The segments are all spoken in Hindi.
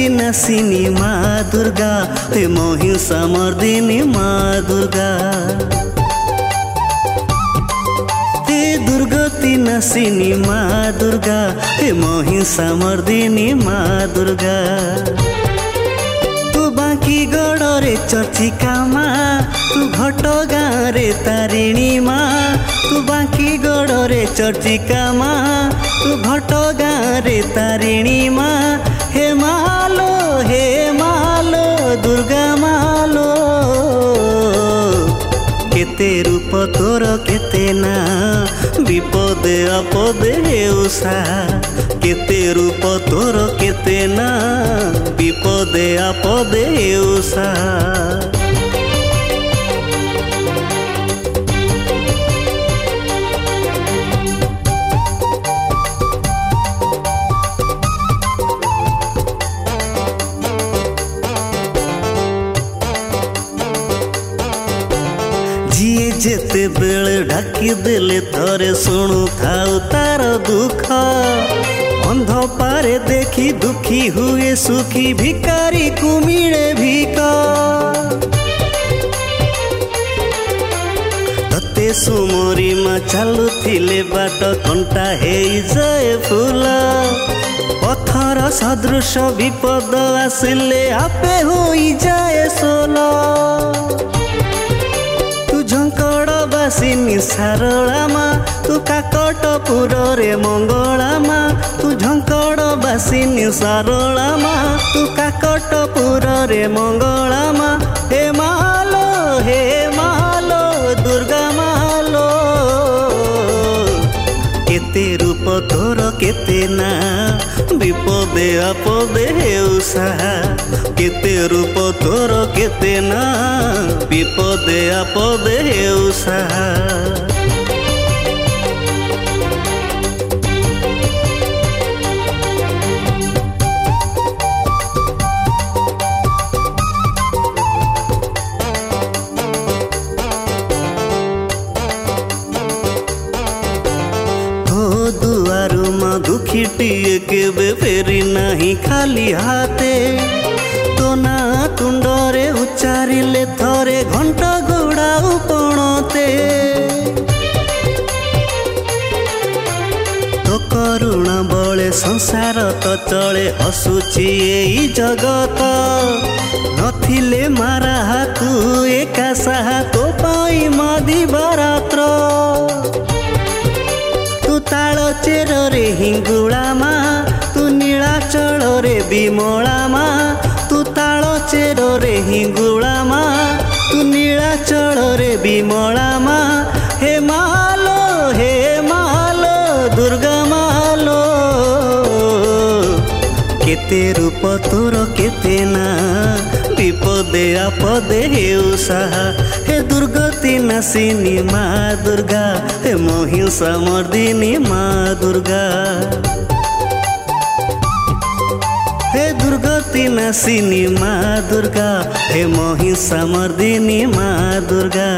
नासिनी माँ दुर्गा हे महिषा मर्दिनी माँ दुर्गा हे दुर्गति नासिनी माँ दुर्गा हे महिषा मर्दिनी माँ दुर्गा तू बांकी गड़े चर्चिका माँ तू घटगाँ रे तारिणी माँ तू बांकी गड़े चर्चिका माँ तू घटगाँ रे तारिणी माँ हे मालो दुर्गा मालो केते रूप तोर केते ना विपदे आपदे हेउसा केते रूप तोर केते ना विपदे आपदे हेउसा जिए जेते बेले ढाकी देले थरे शुणु थाउ तार दुख अंध पारे देखी दुखी हुए सुखी भिकारी को मिले भिक तते सुमरी माँ चालू थिले बाट कंटा हे जाए फूल पत्थर सदृश विपद आसिले आपे हो जाए सोला झंकड़बासिनी सारला माँ तू काकटपुर रे मंगला माँ तू झंकड़बासिनी सारला माँ तू काकटपुर रे मंगला माँ हे मालो दुर्गा मालो केते रूप तोर केते ना विपदे आपदे हेउसा केते रूप तोर केते ना विपदे आपदे हेउसा दुआरू माँ दुखीटिए केबे फेरी नहीं खाली हाथे तो ना तुंडरे उच्चारिले थरे घंट घोड़ा उपणते तो करुण बले संसार तो चले हसुची एई जगत नथिले मारा हातु एका साहा तो पाई मदी बरात्र तू ताल चेर रे हिंगुला माँ तू नीलाचल रे विमला माँ तू ताल चेर रे हिंगुला माँ तू नीलाचल रे विमला माँ हे मालो दुर्गा मालो केते रूप तोर केते ना विपदे आपदे हेउसा हे दुर्गति नासिनी माँ दुर्गा हे महिषा मर्दिनी माँ दुर्गा हे दुर्गति नासिनी माँ दुर्गा हे महिषा मर्दिनी माँ दुर्गा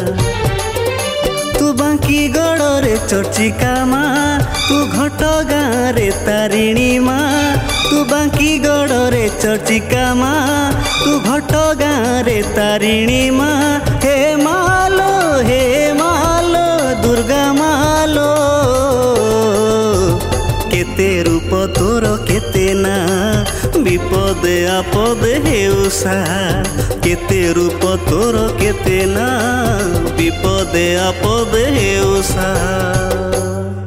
तू बांकी गड़े चर्चिका माँ तू घटगाँ रे तारिणी माँ तू बांकी गड़े चर्चिका माँ तू घटगाँ रे तारिणी माँ हे मालो दुर्गा मालो केते रूप तोर केते ना विपदे आपदे हेउसा केते रूप तोर केते ना विपदे आपदे हेउसा।